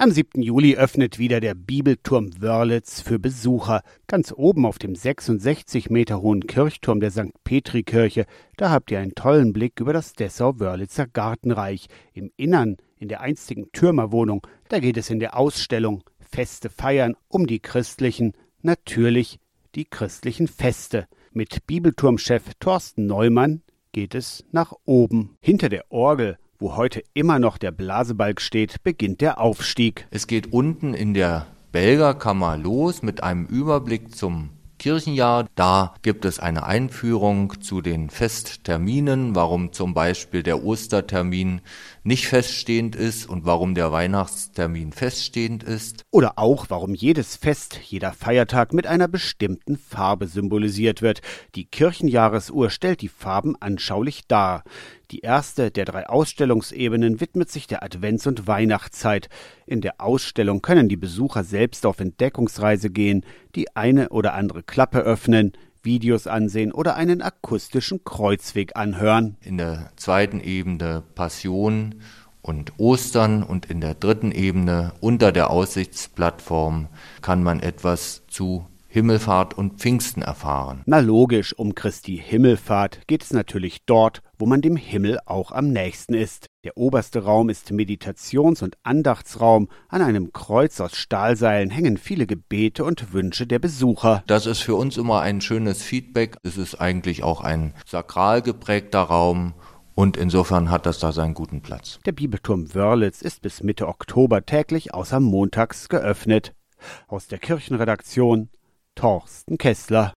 Am 7. Juli öffnet wieder der Bibelturm Wörlitz für Besucher. Ganz oben auf dem 66 Meter hohen Kirchturm der St. Petri-Kirche, da habt ihr einen tollen Blick über das Dessau-Wörlitzer Gartenreich. Im Innern, in der einstigen Türmerwohnung, da geht es in der Ausstellung Feste feiern um die christlichen, natürlich die christlichen Feste. Mit Bibelturmchef Thorsten Neumann geht es nach oben. Hinter der Orgel, wo heute immer noch der Blasebalg steht, beginnt der Aufstieg. Es geht unten in der Belgerkammer los mit einem Überblick zum Kirchenjahr. Da gibt es eine Einführung zu den Festterminen, warum zum Beispiel der Ostertermin nicht feststehend ist und warum der Weihnachtstermin feststehend ist. Oder auch, warum jedes Fest, jeder Feiertag mit einer bestimmten Farbe symbolisiert wird. Die Kirchenjahresuhr stellt die Farben anschaulich dar. Die erste der 3 Ausstellungsebenen widmet sich der Advents- und Weihnachtszeit. In der Ausstellung können die Besucher selbst auf Entdeckungsreise gehen, die eine oder andere Klappe öffnen, Videos ansehen oder einen akustischen Kreuzweg anhören. In der zweiten Ebene Passion und Ostern und in der dritten Ebene unter der Aussichtsplattform kann man etwas zu Himmelfahrt und Pfingsten erfahren. Na logisch, um Christi Himmelfahrt geht es natürlich dort, wo man dem Himmel auch am nächsten ist. Der oberste Raum ist Meditations- und Andachtsraum. An einem Kreuz aus Stahlseilen hängen viele Gebete und Wünsche der Besucher. Das ist für uns immer ein schönes Feedback. Es ist eigentlich auch ein sakral geprägter Raum. Und insofern hat das da seinen guten Platz. Der Bibelturm Wörlitz ist bis Mitte Oktober täglich außer montags geöffnet. Aus der Kirchenredaktion Thorsten Kessler.